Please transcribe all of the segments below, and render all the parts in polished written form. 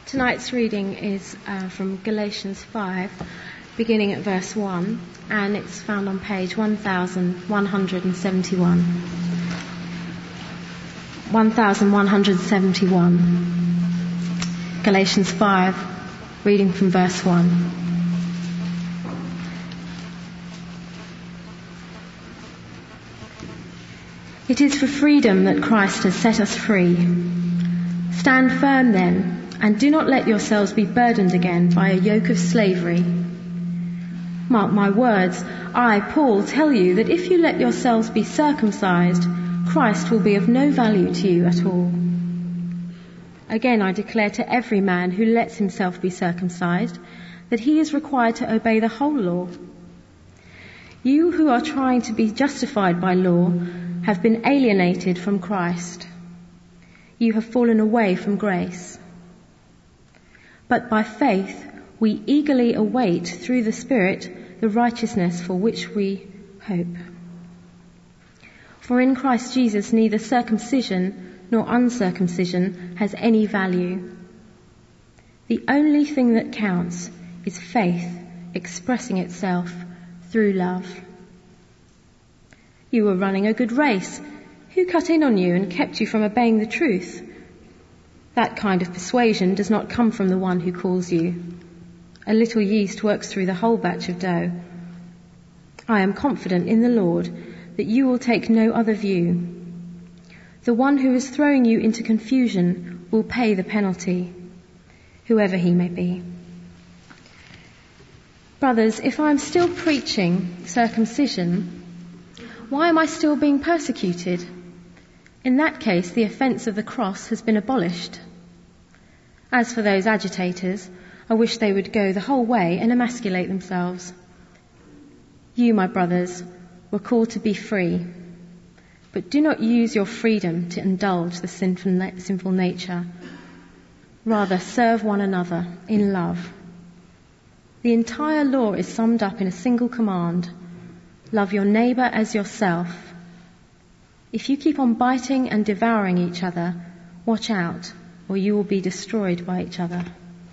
Tonight's reading is from Galatians 5, beginning at verse 1, and it's found on page 1171. 1171. Galatians 5, reading from verse 1. It is for freedom that Christ has set us free. Stand firm then, and do not let yourselves be burdened again by a yoke of slavery. Mark my words, I, Paul, tell you that if you let yourselves be circumcised, Christ will be of no value to you at all. Again, I declare to every man who lets himself be circumcised that he is required to obey the whole law. You who are trying to be justified by law have been alienated from Christ. You have fallen away from grace. But by faith we eagerly await through the Spirit the righteousness for which we hope. For in Christ Jesus neither circumcision nor uncircumcision has any value. The only thing that counts is faith expressing itself through love. You were running a good race. Who cut in on you and kept you from obeying the truth? That kind of persuasion does not come from the one who calls you. A little yeast works through the whole batch of dough. I am confident in the Lord that you will take no other view. The one who is throwing you into confusion will pay the penalty, whoever he may be. Brothers, if I am still preaching circumcision, why am I still being persecuted? In that case, the offence of the cross has been abolished. As for those agitators, I wish they would go the whole way and emasculate themselves. You, my brothers, were called to be free, but do not use your freedom to indulge the sinful nature. Rather, serve one another in love. The entire law is summed up in a single command: love your neighbour as yourself. If you keep on biting and devouring each other, watch out, or you will be destroyed by each other.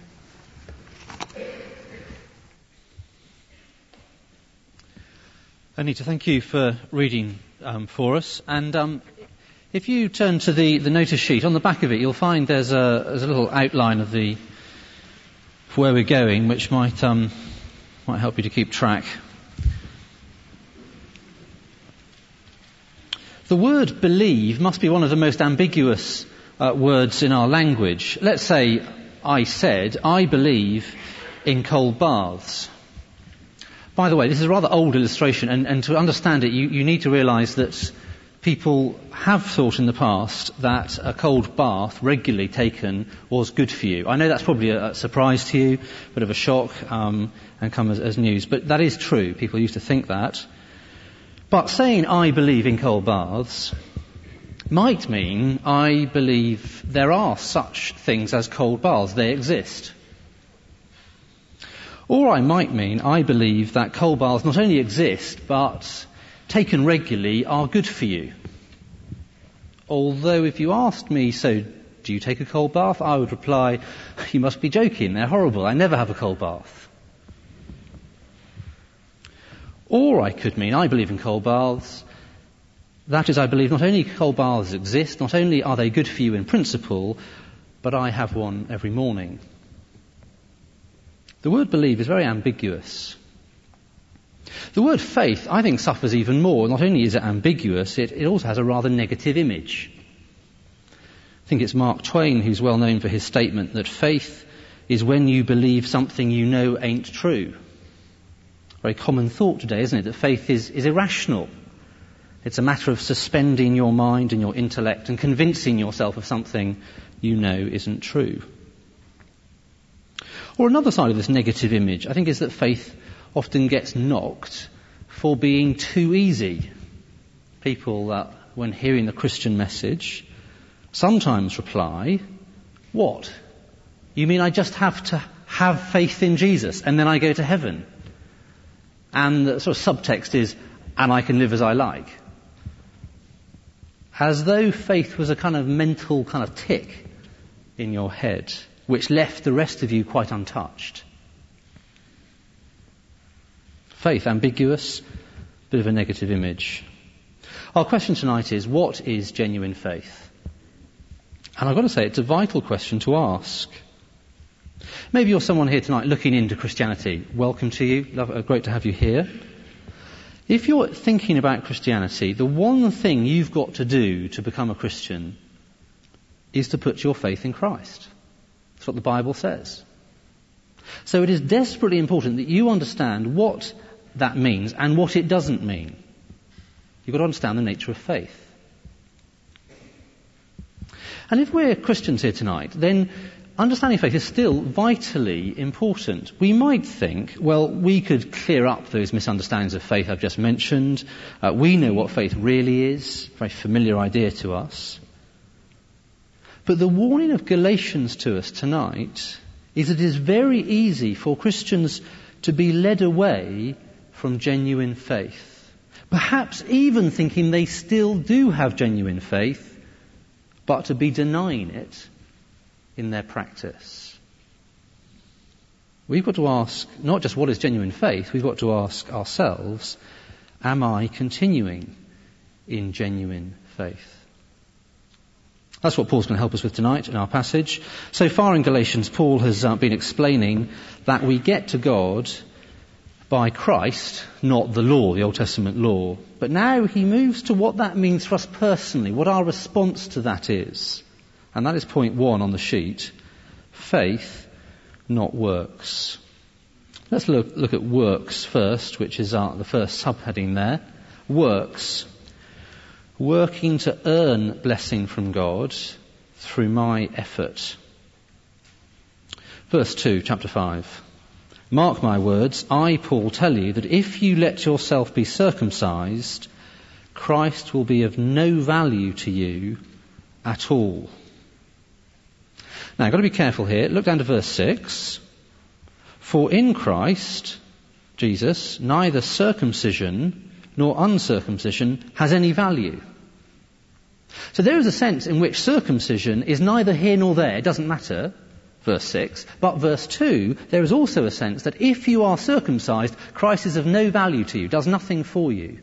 Anita, thank you for reading for us. And if you turn to the notice sheet, on the back of it you'll find there's a little outline of where we're going, which might help you to keep track. The word believe must be one of the most ambiguous words in our language. Let's say I said, I believe in cold baths. By the way, this is a rather old illustration, and to understand it, you need to realise that people have thought in the past that a cold bath regularly taken was good for you. I know that's probably a surprise to you, a bit of a shock, and come as news, but that is true. People used to think that. But saying I believe in cold baths might mean I believe there are such things as cold baths. They exist. Or I might mean I believe that cold baths not only exist, but taken regularly are good for you. Although if you asked me, so do you take a cold bath? I would reply, you must be joking, they're horrible, I never have a cold bath. Or I could mean I believe in cold baths. That is, I believe not only cold baths exist, not only are they good for you in principle, but I have one every morning. The word believe is very ambiguous. The word faith, I think, suffers even more. Not only is it ambiguous, it also has a rather negative image. I think it's Mark Twain who's well known for his statement that faith is when you believe something you know ain't true. Very common thought today, isn't it, that faith is irrational. It's a matter of suspending your mind and your intellect and convincing yourself of something you know isn't true. Or another side of this negative image, I think, is that faith often gets knocked for being too easy. People, when hearing the Christian message, sometimes reply, what? You mean I just have to have faith in Jesus and then I go to heaven? And the sort of subtext is, and I can live as I like. As though faith was a kind of mental kind of tick in your head. which left the rest of you quite untouched. Faith, ambiguous, bit of a negative image. Our question tonight is, what is genuine faith? And I've got to say, it's a vital question to ask. Maybe you're someone here tonight looking into Christianity. Welcome to you. Great to have you here. If you're thinking about Christianity, the one thing you've got to do to become a Christian is to put your faith in Christ. That's what the Bible says. So it is desperately important that you understand what that means and what it doesn't mean. You've got to understand the nature of faith. And if we're Christians here tonight, then understanding faith is still vitally important. We might think, well, we could clear up those misunderstandings of faith I've just mentioned. We know what faith really is, a very familiar idea to us. But the warning of Galatians to us tonight is that it is very easy for Christians to be led away from genuine faith. Perhaps even thinking they still do have genuine faith, but to be denying it in their practice. We've got to ask not just what is genuine faith, we've got to ask ourselves, am I continuing in genuine faith? That's what Paul's going to help us with tonight in our passage. So far in Galatians, Paul has been explaining that we get to God by Christ, not the law, the Old Testament law. But now he moves to what that means for us personally, what our response to that is. And that is point 1 on the sheet. Faith, not works. Let's look at works first, which is the first subheading there. Works. Working to earn blessing from God through my effort. Verse 2, chapter 5. Mark my words, I, Paul, tell you that if you let yourself be circumcised, Christ will be of no value to you at all. Now, I've got to be careful here. Look down to verse 6. For in Christ, Jesus, neither circumcision nor uncircumcision has any value. So there is a sense in which circumcision is neither here nor there. It doesn't matter, verse 6. But verse 2, there is also a sense that if you are circumcised, Christ is of no value to you, does nothing for you.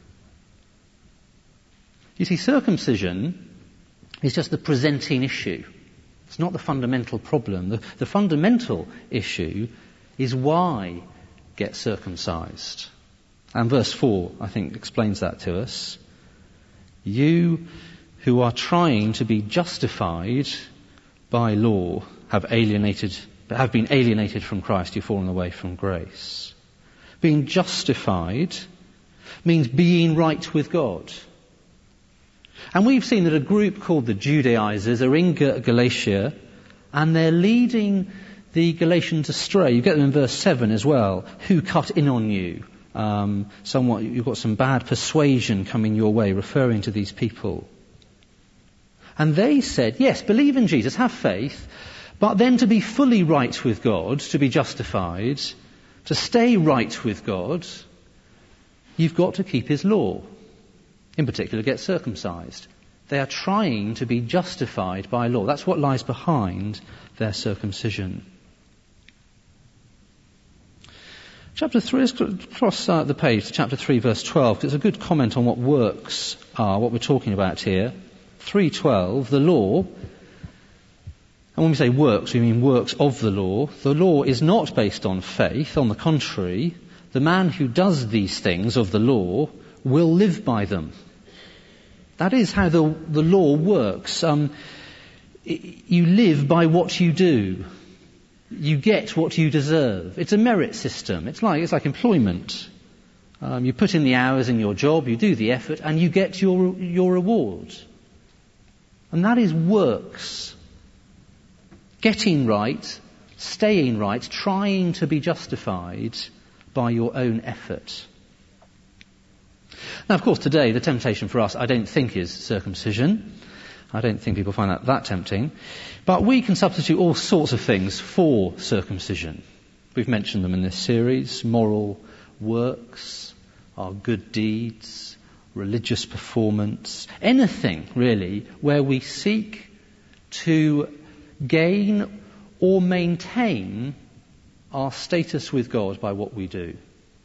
You see, circumcision is just the presenting issue. It's not the fundamental problem. The fundamental issue is why get circumcised. And verse 4, I think, explains that to us. You who are trying to be justified by law have been alienated from Christ. You've fallen away from grace. Being justified means being right with God. And we've seen that a group called the Judaizers are in Galatia, and they're leading the Galatians astray. You get them in verse 7 as well. Who cut in on you? You've got some bad persuasion coming your way, referring to these people. And they said, yes, believe in Jesus, have faith, but then to be fully right with God, to be justified, to stay right with God, you've got to keep his law. In particular, get circumcised. They are trying to be justified by law. That's what lies behind their circumcision. Chapter 3, let's cross the page to chapter 3, verse 12. It's a good comment on what works are, what we're talking about here. 3:12, the law, and when we say works, we mean works of the law. The law is not based on faith. On the contrary, the man who does these things of the law will live by them. That is how the law works. You live by what you do. You get what you deserve. It's a merit system. It's like employment. You put in the hours in your job, you do the effort, and you get your reward. And that is works. Getting right, staying right, trying to be justified by your own effort. Now, of course, today the temptation for us, I don't think, is circumcision. I don't think people find that tempting. But we can substitute all sorts of things for circumcision. We've mentioned them in this series. Moral works, our good deeds, religious performance. Anything, really, where we seek to gain or maintain our status with God by what we do.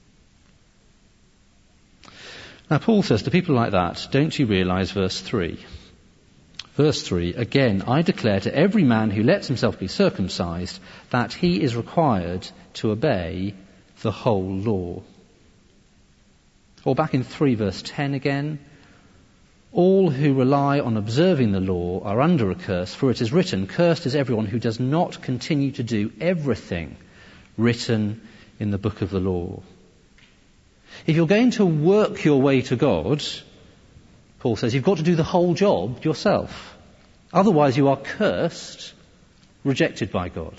Now Paul says to people like that, don't you realize verse 3? Verse 3, again, I declare to every man who lets himself be circumcised that he is required to obey the whole law. Or back in 3 verse 10 again, all who rely on observing the law are under a curse, for it is written, cursed is everyone who does not continue to do everything written in the book of the law. If you're going to work your way to God, Paul says, you've got to do the whole job yourself. Otherwise you are cursed, rejected by God.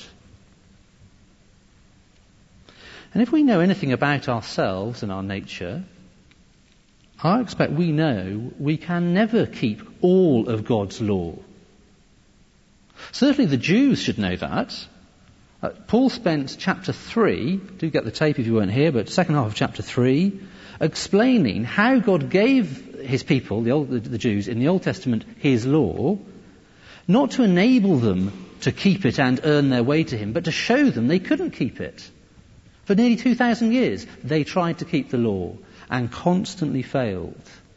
And if we know anything about ourselves and our nature, I expect we know we can never keep all of God's law. Certainly the Jews should know that. Paul spent chapter 3, do get the tape if you weren't here, but second half of chapter 3, explaining how God gave his people, the Jews, in the Old Testament, his law, not to enable them to keep it and earn their way to him, but to show them they couldn't keep it. For nearly 2,000 years, they tried to keep the law and constantly failed.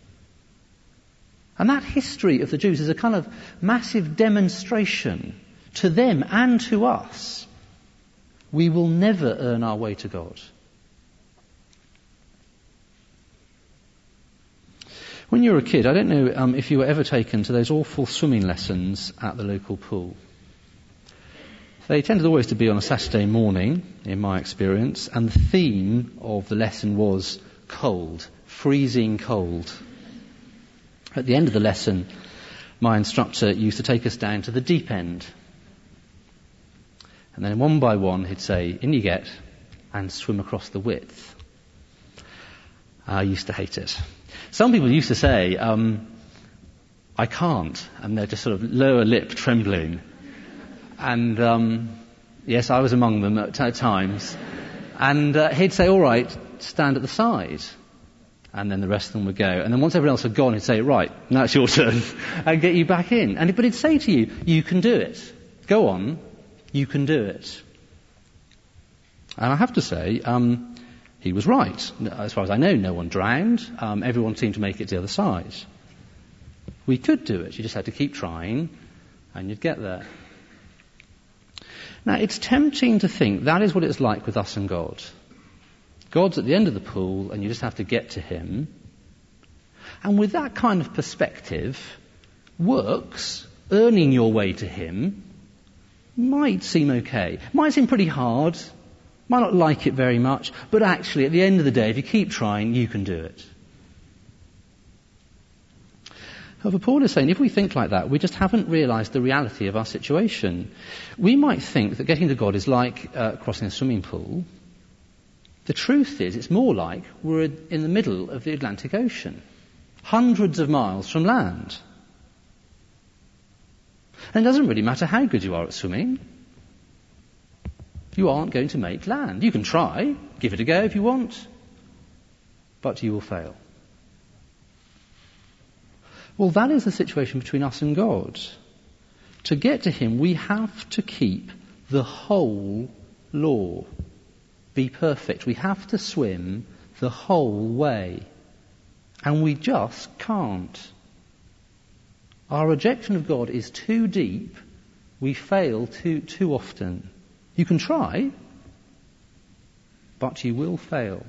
And that history of the Jews is a kind of massive demonstration to them and to us. We will never earn our way to God. When you were a kid, I don't know if you were ever taken to those awful swimming lessons at the local pool. They tended always to be on a Saturday morning, in my experience, and the theme of the lesson was cold, freezing cold. At the end of the lesson, my instructor used to take us down to the deep end. And then one by one he'd say, in you get, and swim across the width. I used to hate it. Some people used to say, I can't, and they're just sort of lower lip trembling. And yes, I was among them at times. And he'd say, all right, stand at the side. And then the rest of them would go. And then once everyone else had gone, he'd say, right, now it's your turn, and get you back in. But he'd say to you, you can do it. Go on, you can do it. And I have to say, he was right. As far as I know, no one drowned. Everyone seemed to make it to the other side. We could do it. You just had to keep trying, and you'd get there. Now, it's tempting to think that is what it's like with us and God. God's at the end of the pool, and you just have to get to him. And with that kind of perspective, works, earning your way to him, might seem okay. Might seem pretty hard. Might not like it very much. But actually, at the end of the day, if you keep trying, you can do it. However, Paul is saying, if we think like that, we just haven't realised the reality of our situation. We might think that getting to God is like crossing a swimming pool. The truth is, it's more like we're in the middle of the Atlantic Ocean, hundreds of miles from land. And it doesn't really matter how good you are at swimming. You aren't going to make land. You can try, give it a go if you want, but you will fail. Well, that is the situation between us and God. To get to him, we have to keep the whole law. Be perfect. We have to swim the whole way. And we just can't. Our rejection of God is too deep. We fail too often. You can try, but you will fail.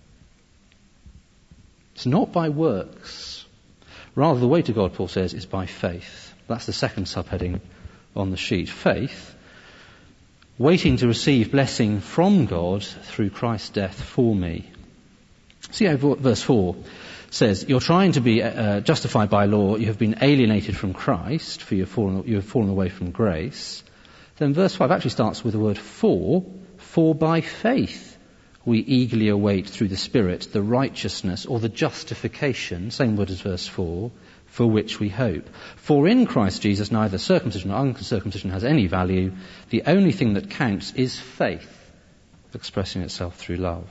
It's not by works. Rather, the way to God, Paul says, is by faith. That's the second subheading on the sheet. Faith, waiting to receive blessing from God through Christ's death for me. See how verse 4 says, you're trying to be justified by law, you have been alienated from Christ, for you have fallen away from grace. Then verse 5 actually starts with the word for by faith we eagerly await through the Spirit the righteousness or the justification, same word as verse 4, for which we hope. For in Christ Jesus neither circumcision nor uncircumcision has any value. The only thing that counts is faith, expressing itself through love.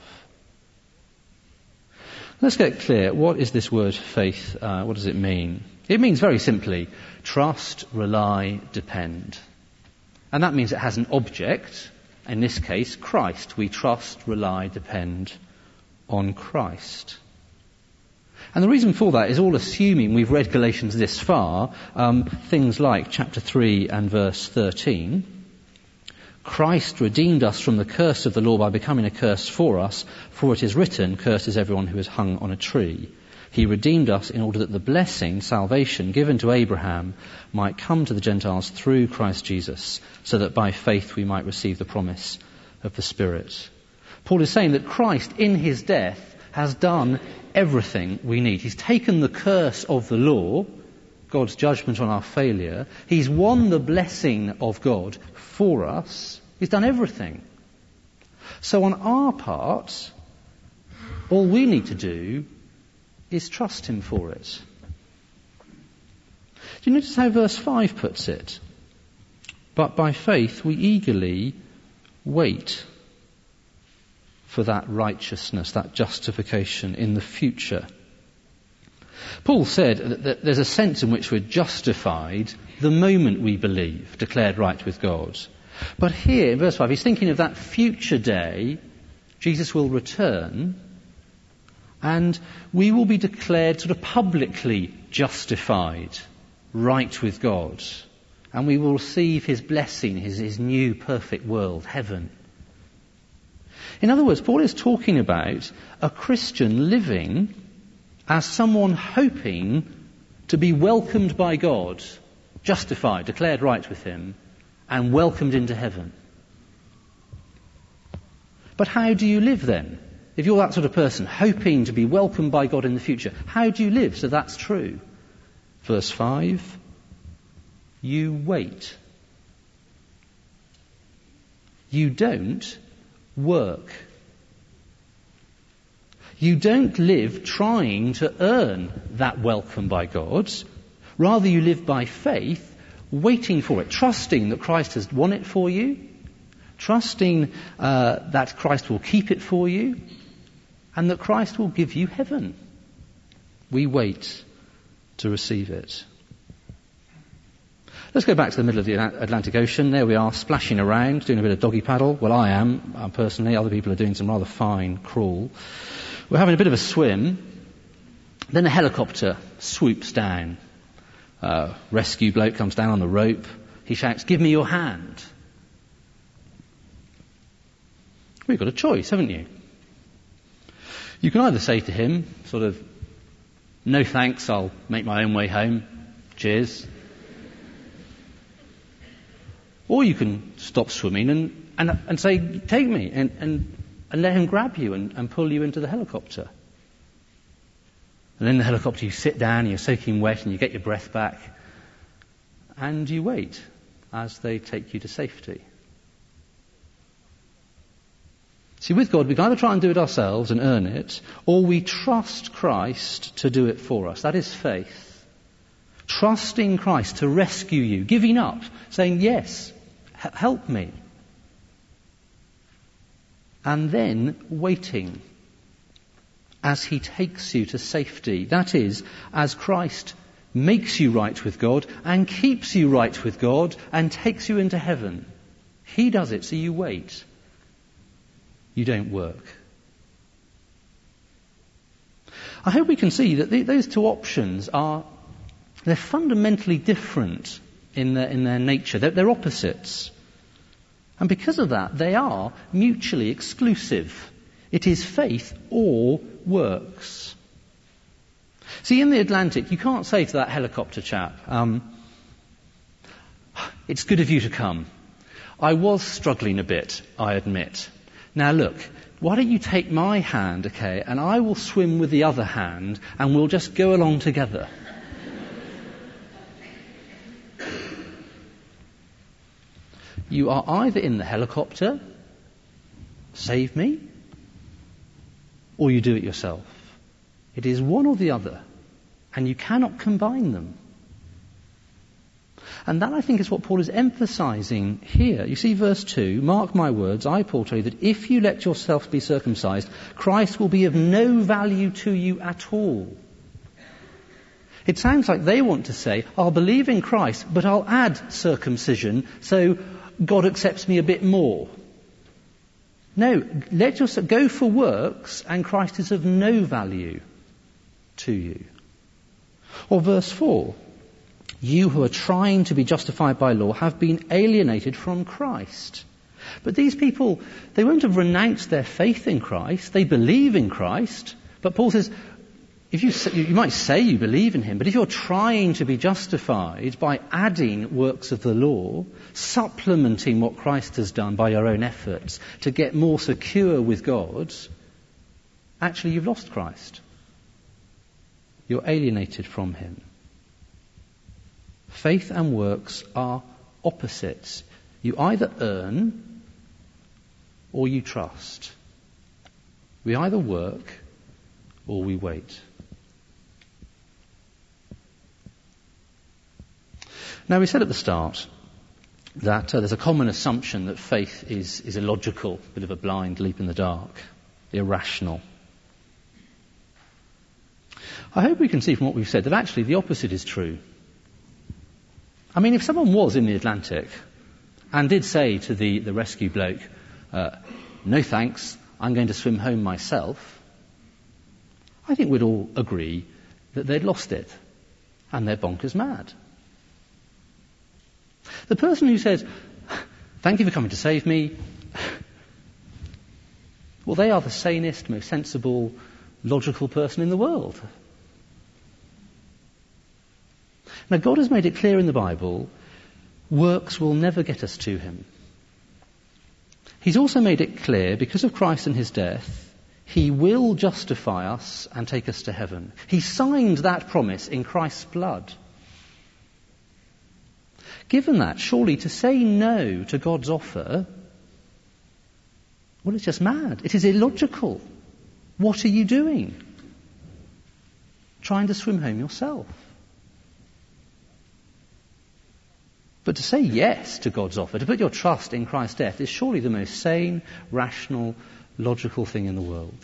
Let's get clear. What is this word faith? What does it mean? It means very simply, trust, rely, depend. And that means it has an object. In this case, Christ. We trust, rely, depend on Christ. And the reason for that is all assuming we've read Galatians this far, things like chapter 3 and verse 13. Christ redeemed us from the curse of the law by becoming a curse for us, for it is written, cursed is everyone who is hung on a tree. He redeemed us in order that the blessing, salvation, given to Abraham might come to the Gentiles through Christ Jesus, so that by faith we might receive the promise of the Spirit. Paul is saying that Christ, in his death, has done everything we need. He's taken the curse of the law, God's judgment on our failure. He's won the blessing of God for us. He's done everything. So on our part, all we need to do is trust him for it. Do you notice how verse 5 puts it? But by faith we eagerly wait for that righteousness, that justification in the future. Paul said that there's a sense in which we're justified the moment we believe, declared right with God. But here, in verse 5, he's thinking of that future day, Jesus will return, and we will be declared sort of publicly justified, right with God. And we will receive his blessing, his new perfect world, heaven. In other words, Paul is talking about a Christian living as someone hoping to be welcomed by God, justified, declared right with him, and welcomed into heaven. But how do you live then? If you're that sort of person, hoping to be welcomed by God in the future, how do you live so that's true? Verse 5, you wait. You don't work. You don't live trying to earn that welcome by God. Rather, you live by faith, waiting for it, trusting that Christ has won it for you, trusting that Christ will keep it for you, and that Christ will give you heaven. We wait to receive it. Let's go back to the middle of the Atlantic Ocean. There we are, splashing around, doing a bit of doggy paddle. Well, I am, personally. Other people are doing some rather fine crawl. We're having a bit of a swim. Then a helicopter swoops down. Rescue bloke comes down on the rope. He shouts, "Give me your hand." We've got a choice, haven't you? You can either say to him, sort of, "No thanks, I'll make my own way home. Cheers." Or you can stop swimming and say, "Take me," and let him grab you and pull you into the helicopter. And in the helicopter you sit down, you're soaking wet, and you get your breath back, and you wait as they take you to safety. See, with God, we can either try and do it ourselves and earn it, or we trust Christ to do it for us. That is faith. Trusting Christ to rescue you, giving up, saying, "Yes, help me." And then waiting as he takes you to safety. That is, as Christ makes you right with God and keeps you right with God and takes you into heaven. He does it, so you wait. You don't work. I hope we can see that those two options they're fundamentally different in their nature. They're opposites. And because of that, they are mutually exclusive. It is faith or works. See, in the Atlantic, you can't say to that helicopter chap, "It's good of you to come. I was struggling a bit, I admit. Now look, why don't you take my hand, okay, and I will swim with the other hand, and we'll just go along together." You are either in the helicopter, "Save me," or you do it yourself. It is one or the other, and you cannot combine them. And that, I think, is what Paul is emphasizing here. You see verse 2, "Mark my words, I, Paul, tell you that if you let yourselves be circumcised, Christ will be of no value to you at all." It sounds like they want to say, "I'll believe in Christ, but I'll add circumcision, so God accepts me a bit more. No, let yourself go for works and Christ is of no value to you. Or verse 4, you who are trying to be justified by law have been alienated from Christ. But these people, they won't have renounced their faith in Christ. They believe in Christ. But Paul says, you might say you believe in him, but if you're trying to be justified by adding works of the law, supplementing what Christ has done by your own efforts to get more secure with God, actually you've lost Christ. You're alienated from him. Faith and works are opposites. You either earn or you trust. We either work or we wait. Now, we said at the start that there's a common assumption that faith is illogical, a bit of a blind leap in the dark, irrational. I hope we can see from what we've said that actually the opposite is true. I mean, if someone was in the Atlantic and did say to the rescue bloke, no thanks, I'm going to swim home myself, I think we'd all agree that they'd lost it and they're bonkers mad. The person who says, thank you for coming to save me, well, they are the sanest, most sensible, logical person in the world. Now, God has made it clear in the Bible, works will never get us to him. He's also made it clear, because of Christ and his death, he will justify us and take us to heaven. He signed that promise in Christ's blood. Given that, surely to say no to God's offer, well, it's just mad. It is illogical. What are you doing? Trying to swim home yourself. But to say yes to God's offer, to put your trust in Christ's death, is surely the most sane, rational, logical thing in the world.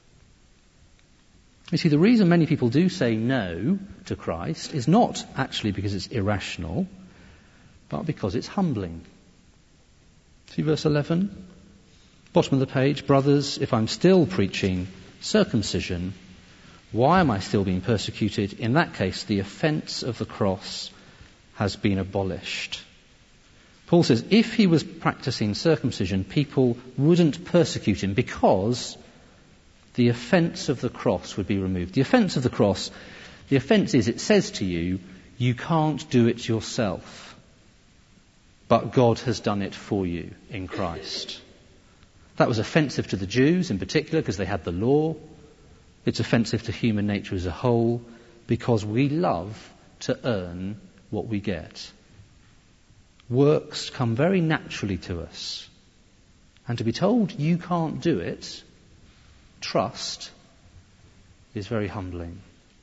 You see, the reason many people do say no to Christ is not actually because it's irrational, but because it's humbling. See verse 11? Bottom of the page, brothers, if I'm still preaching circumcision, why am I still being persecuted? In that case, the offence of the cross has been abolished. Paul says if he was practicing circumcision, people wouldn't persecute him because the offence of the cross would be removed. The offence of the cross, the offence is it says to you, you can't do it yourself, but God has done it for you in Christ. That was offensive to the Jews in particular because they had the law. It's offensive to human nature as a whole because we love to earn what we get. Works come very naturally to us. And to be told you can't do it, trust, is very humbling.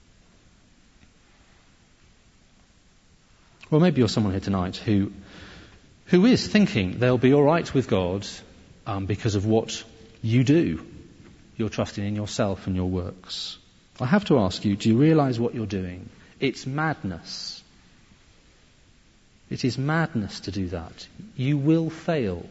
Well, maybe you're someone here tonight who is thinking they'll be all right with God because of what you do. You're trusting in yourself and your works. I have to ask you, do you realize what you're doing? It's madness. It is madness to do that. You will fail.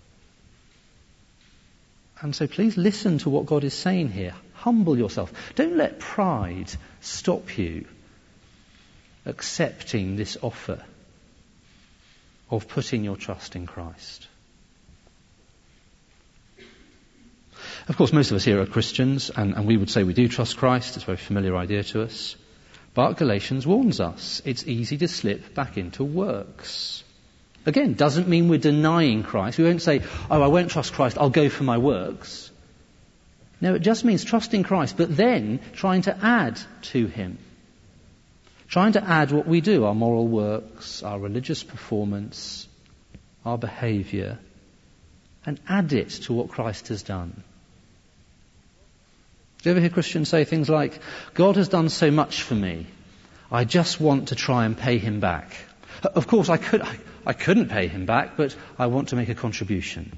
And so please listen to what God is saying here. Humble yourself. Don't let pride stop you accepting this offer of putting your trust in Christ. Of course, most of us here are Christians, and we would say we do trust Christ. It's a very familiar idea to us. But Galatians warns us it's easy to slip back into works. Again, doesn't mean we're denying Christ. We won't say, oh, I won't trust Christ, I'll go for my works. No, it just means trusting Christ, but then trying to add to him. Trying to add what we do, our moral works, our religious performance, our behaviour, and add it to what Christ has done. Do you ever hear Christians say things like, God has done so much for me, I just want to try and pay him back. Of course, I couldn't pay him back, but I want to make a contribution.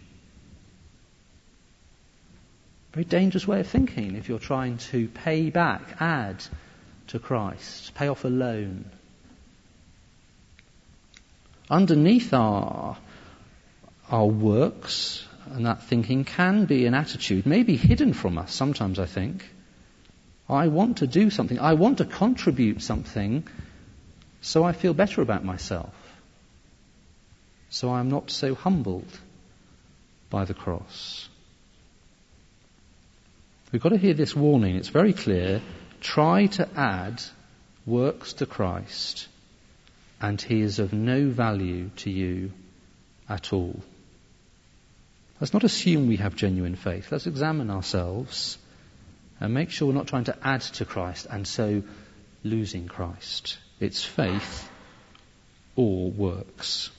Very dangerous way of thinking if you're trying to pay back, add to Christ, pay off a loan. Underneath our our works and that thinking can be an attitude, maybe hidden from us sometimes, I think. I want to do something. I want to contribute something so I feel better about myself. So I'm not so humbled by the cross. We've got to hear this warning. It's very clear. Try to add works to Christ, and he is of no value to you at all. Let's not assume we have genuine faith. Let's examine ourselves and make sure we're not trying to add to Christ and so losing Christ. It's faith or works.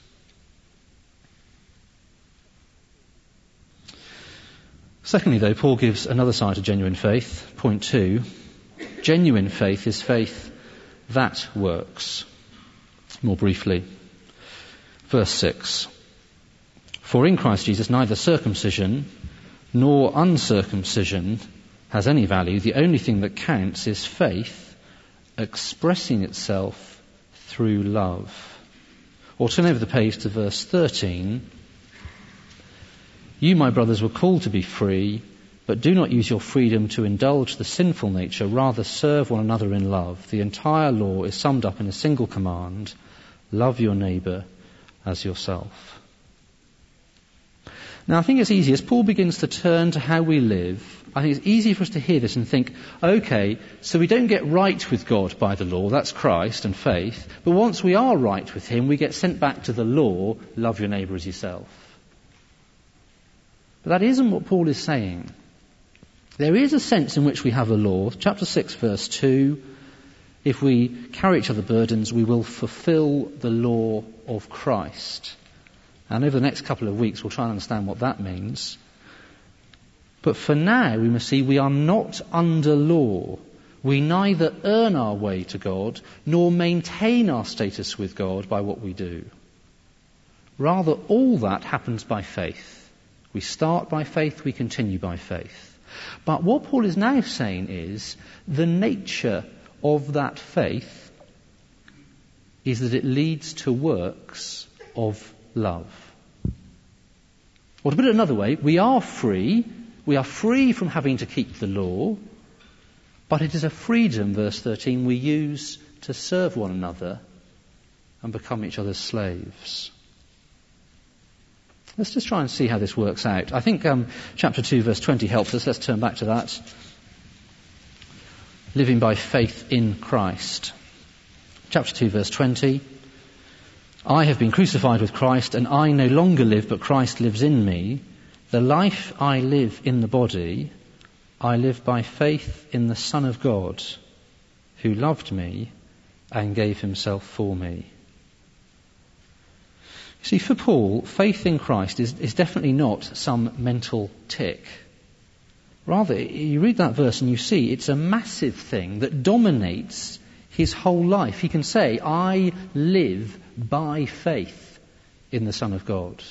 Secondly, though, Paul gives another side to genuine faith. Point 2. Genuine faith is faith that works. More briefly, verse 6. For in Christ Jesus neither circumcision nor uncircumcision has any value. The only thing that counts is faith expressing itself through love. Or turn over the page to verse 13. You, my brothers, were called to be free, but do not use your freedom to indulge the sinful nature. Rather, serve one another in love. The entire law is summed up in a single command: love your neighbour as yourself. Now, I think it's easy, as Paul begins to turn to how we live, I think it's easy for us to hear this and think, okay, so we don't get right with God by the law, that's Christ and faith, but once we are right with him, we get sent back to the law, love your neighbour as yourself. But that isn't what Paul is saying. There is a sense in which we have a law. Chapter 6, verse 2, if we carry each other's burdens, we will fulfill the law of Christ. And over the next couple of weeks, we'll try and understand what that means. But for now, we must see we are not under law. We neither earn our way to God, nor maintain our status with God by what we do. Rather, all that happens by faith. We start by faith, we continue by faith. But what Paul is now saying is the nature of that faith is that it leads to works of love. Or to put it another way, we are free from having to keep the law, but it is a freedom, verse 13, we use to serve one another and become each other's slaves. Let's just try and see how this works out. I think chapter 2, verse 20 helps us. Let's turn back to that. Living by faith in Christ. Chapter 2, verse 20. I have been crucified with Christ, and I no longer live, but Christ lives in me. The life I live in the body, I live by faith in the Son of God, who loved me and gave himself for me. See, for Paul, faith in Christ is definitely not some mental tick. Rather, you read that verse and you see it's a massive thing that dominates his whole life. He can say, I live by faith in the Son of God.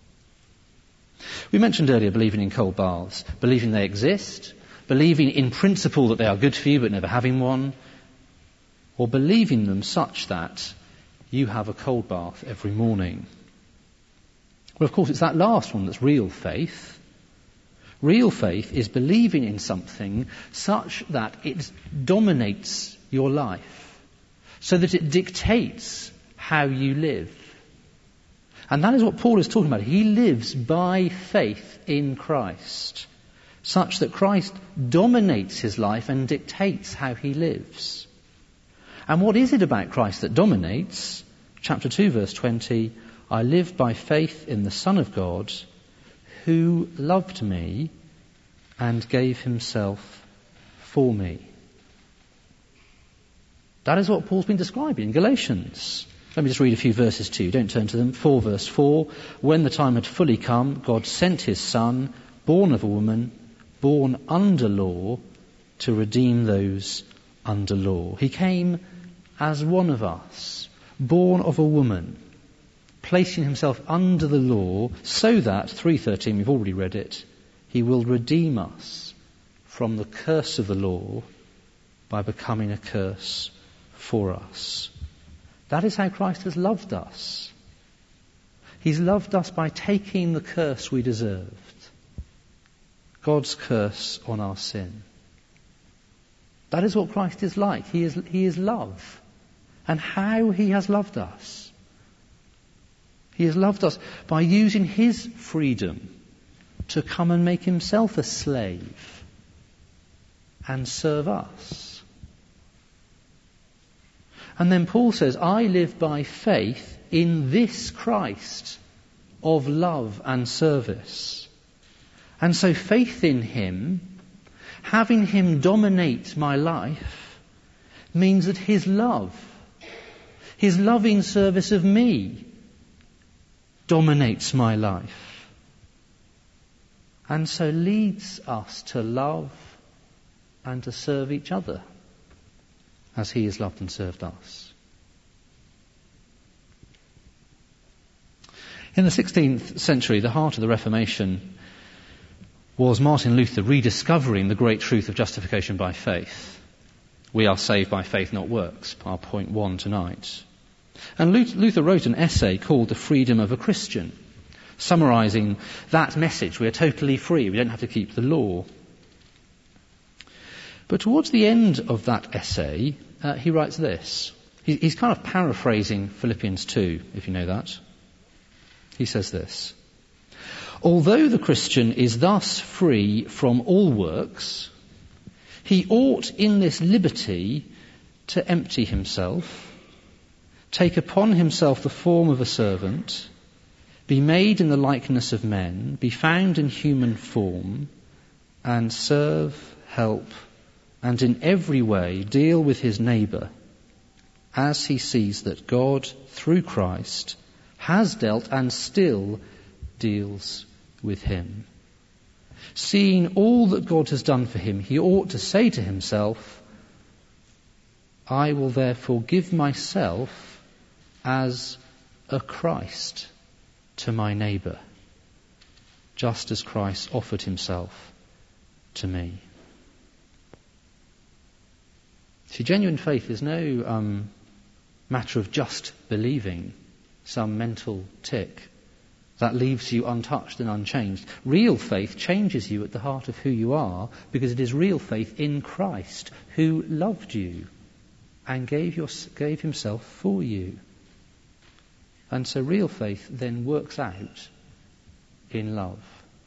We mentioned earlier believing in cold baths, believing they exist, believing in principle that they are good for you but never having one, or believing them such that you have a cold bath every morning. Well, of course, it's that last one that's real faith. Real faith is believing in something such that it dominates your life, so that it dictates how you live. And that is what Paul is talking about. He lives by faith in Christ, such that Christ dominates his life and dictates how he lives. And what is it about Christ that dominates? Chapter 2, verse 20, I live by faith in the Son of God, who loved me and gave himself for me. That is what Paul's been describing in Galatians. Let me just read a few verses to you. Don't turn to them. 4 verse 4. When the time had fully come, God sent his Son, born of a woman, born under law, to redeem those under law. He came as one of us, born of a woman, placing himself under the law, so that, 3:13, we've already read it, he will redeem us from the curse of the law by becoming a curse for us. That is how Christ has loved us. He's loved us by taking the curse we deserved. God's curse on our sin. That is what Christ is like. He is love. And how he has loved us. He has loved us by using his freedom to come and make himself a slave and serve us. And then Paul says, I live by faith in this Christ of love and service. And so faith in him, having him dominate my life, means that his loving service of me, dominates my life. And so leads us to love and to serve each other as he has loved and served us. In the 16th century, the heart of the Reformation was Martin Luther rediscovering the great truth of justification by faith. We are saved by faith, not works, our point 1 tonight. And Luther wrote an essay called The Freedom of a Christian, summarising that message. We are totally free, we don't have to keep the law. But towards the end of that essay, he writes this. He's kind of paraphrasing Philippians 2, if you know that. He says this: although the Christian is thus free from all works, he ought in this liberty to empty himself, take upon himself the form of a servant, be made in the likeness of men, be found in human form, and serve, help, and in every way deal with his neighbour, as he sees that God, through Christ, has dealt and still deals with him. Seeing all that God has done for him, he ought to say to himself, I will therefore give myself as a Christ to my neighbour, just as Christ offered himself to me. See, genuine faith is no matter of just believing some mental tick that leaves you untouched and unchanged. Real faith changes you at the heart of who you are, because it is real faith in Christ, who loved you and gave himself for you. And so real faith then works out in love.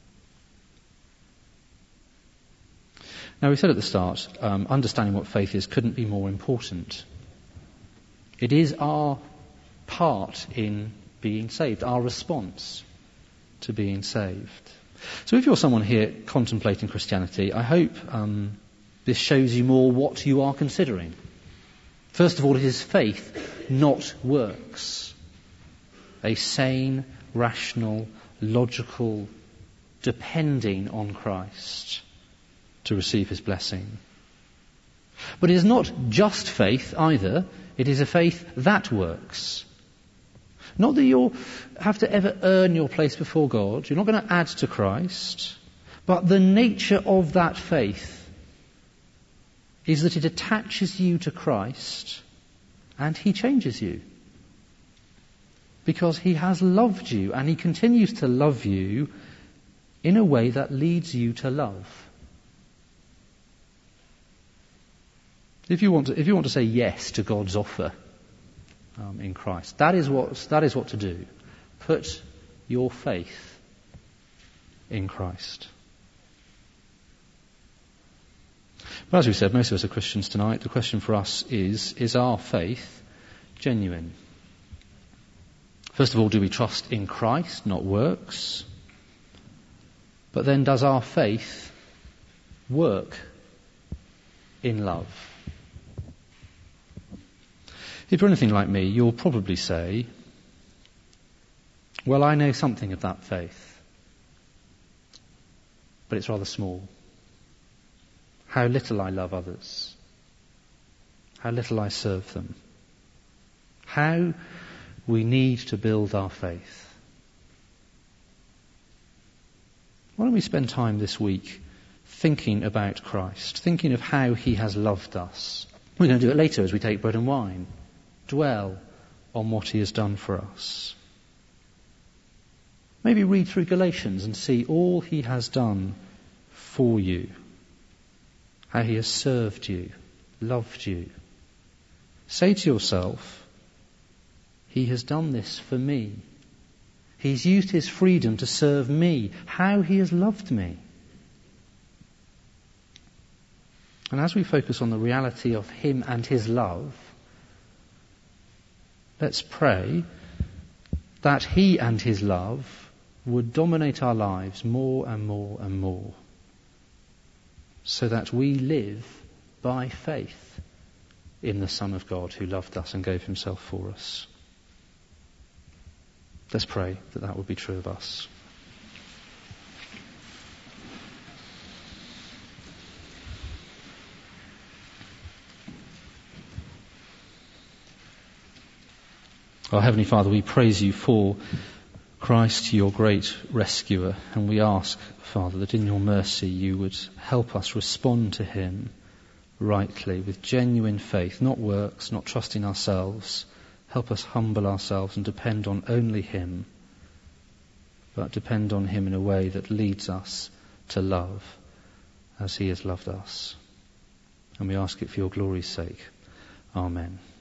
Now, we said at the start, understanding what faith is couldn't be more important. It is our part in being saved, our response to being saved. So if you're someone here contemplating Christianity, I hope this shows you more what you are considering. First of all, it is faith, not works. A sane, rational, logical, depending on Christ to receive his blessing. But it is not just faith either. It is a faith that works. Not that you'll have to ever earn your place before God. You're not going to add to Christ. But the nature of that faith is that it attaches you to Christ and he changes you. Because he has loved you and he continues to love you in a way that leads you to love. If you want to say yes to God's offer in Christ, that is what to do. Put your faith in Christ. But as we said, most of us are Christians tonight. The question for us is our faith genuine? First of all, do we trust in Christ, not works? But then, does our faith work in love? If you're anything like me, you'll probably say, well, I know something of that faith, but it's rather small. How little I love others. How little I serve them. How we need to build our faith. Why don't we spend time this week thinking about Christ, thinking of how he has loved us. We're going to do it later as we take bread and wine. Dwell on what he has done for us. Maybe read through Galatians and see all he has done for you. How he has served you, loved you. Say to yourself, he has done this for me. He's used his freedom to serve me. How he has loved me. And as we focus on the reality of him and his love, let's pray that he and his love would dominate our lives more and more and more, so that we live by faith in the Son of God who loved us and gave himself for us. Let's pray that that would be true of us. Our Heavenly Father, we praise you for Christ, your great rescuer, and we ask, Father, that in your mercy you would help us respond to him rightly, with genuine faith, not works, not trusting ourselves. Help us humble ourselves and depend on only him, but depend on him in a way that leads us to love as he has loved us. And we ask it for your glory's sake. Amen.